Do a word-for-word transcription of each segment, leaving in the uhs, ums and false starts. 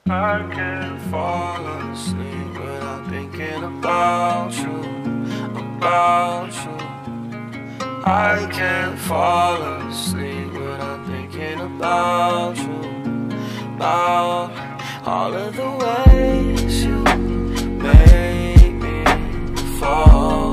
I can't fall asleep without thinking about you, about you. I can't fall asleep without thinking about you, about all of the ways you make me fall.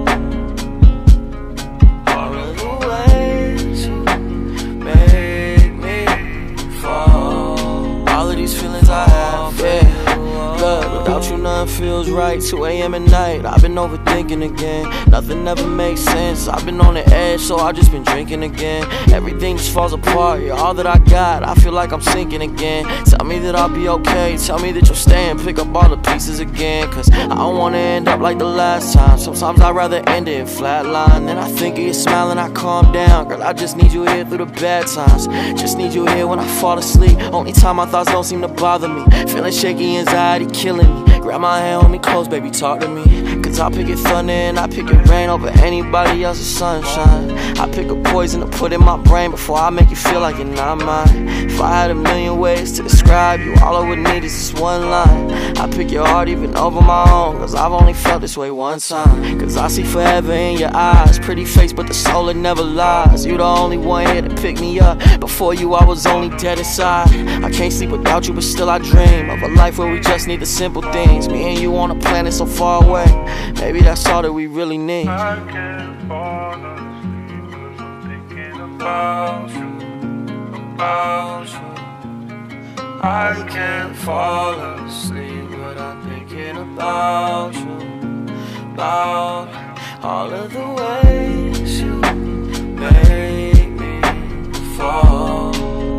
All of the ways you make me fall. All of these feelings I have, yeah. Look, without you nothing feels right. Two A M at night, I've been overthinking again. Nothing ever makes sense, I've been on the edge, so I've just been drinking again. Everything just falls apart, you're all that I got, I feel like I'm sinking again. Tell me that I'll be okay, tell me that you'll stay and pick up all the pieces again. Cause I don't wanna end up like the last time. Sometimes I'd rather end it in flatline. Then I think of you smiling, I calm down. Girl, I just need you here through the bad times. Just need you here when I fall asleep. Only time my thoughts don't seem to bother me. Feeling shaky, anxiety killing me. Grab my hand, hold me close, baby, talk to me. Cause I pick it thunder and I pick it rain over anybody else's sunshine. I pick a poison to put in my brain before I make you feel like you're not mine. If I had a million ways to describe you, all I would need is this one line. I pick your heart even over my own, cause I've only felt this way one time. Cause I see forever in your eyes, pretty face but the soul it never lies. You the only one here to pick me up, before you I was only dead inside. I can't sleep without you but still I dream of a life where we just need the simple things. Me and you on a planet so far away, maybe that's all that we really need. I can't fall asleep cause I'm thinking about you, about you. I can't fall asleep without thinking about you, about all of the ways you make me fall.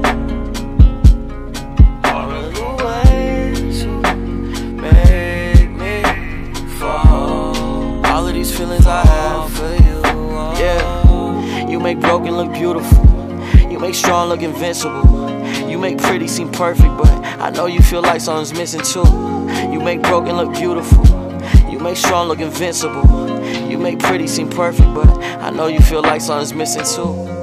All of the ways you make me fall. All of these feelings I have for you, yeah. You make broken look beautiful, you make strong look invincible. You make pretty seem perfect, but I know you feel like something's missing too. You make broken look beautiful, you make strong look invincible. You make pretty seem perfect, but I know you feel like something's missing too.